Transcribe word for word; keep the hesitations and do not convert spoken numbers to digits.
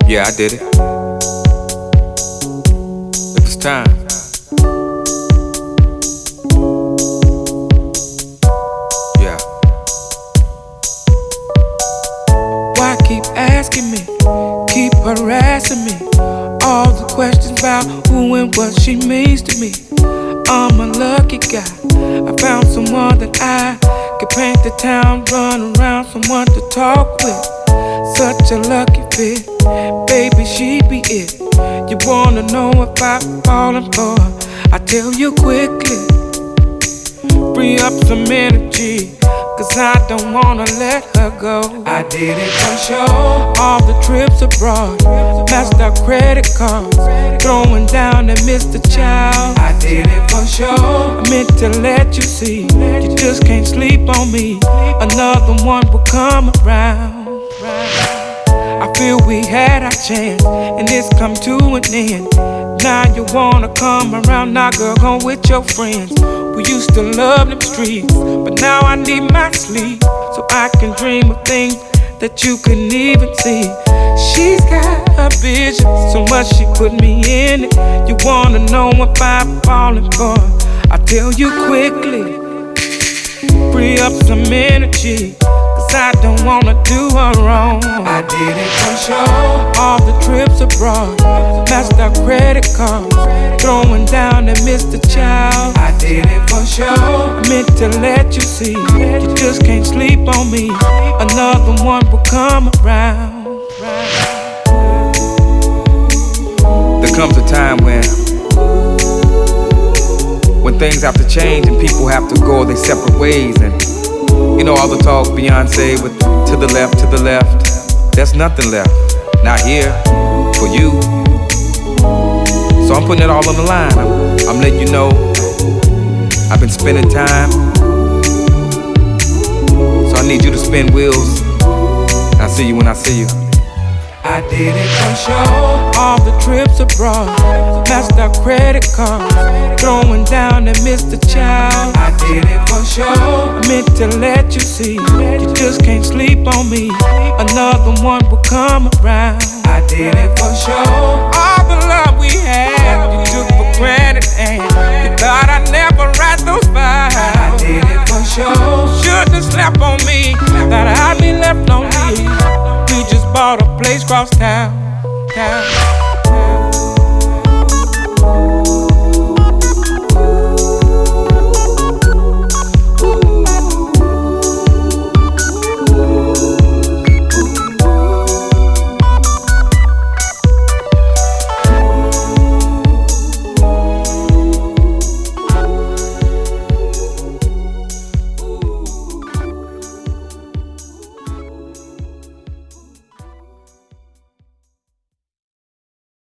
Yeah, I did it. It was time. Yeah. Why keep asking me? Keep harassing me. All the questions about who and what she means to me. I'm a lucky guy. I found someone that I could paint the town, run around, someone to talk with. Such a lucky fit, baby, she be it. You wanna know if I'm falling for her? I tell you quickly. Free up some energy, cause I don't wanna let her go. I did it for sure. All the trips abroad, maxed out credit cards, throwing down at Mister Child. I did it for sure. I meant to let you see, you just can't sleep on me. Another one will come around. I feel we had our chance, and it's come to an end. Now you wanna come around, now girl, go with your friends. We used to love them streets, but now I need my sleep, so I can dream of things that you couldn't even see. She's got a vision, so much she put me in it. You wanna know if I'm falling for her? I tell you quickly. Free up some energy, cause I don't wanna do her wrong. I did it for sure. All the trips abroad, maxed out credit cards, throwing down at Mister Child. I did it for sure. I meant to let you see, you just can't sleep on me. Another one will come around. There comes a time when When things have to change and people have to go their separate ways. And you know all the talk, Beyonce with to the left, to the left. There's nothing left, not here, for you. So I'm putting it all on the line. I'm, I'm letting you know I've been spending time. So I need you to spin wheels. I'll see you when I see you. I did it for sure. All the trips abroad, maxed out credit cards, throwing down at Mister Child. I did it for sure. I meant to let you see, you just can't sleep on me. Another one will come around. I did it for sure. All the love we had, you took for granted, and you thought I'd never write those files. I did it for sure. Shouldn't have slept on me, thought I'd be left lonely. We just bought a place cross town, town.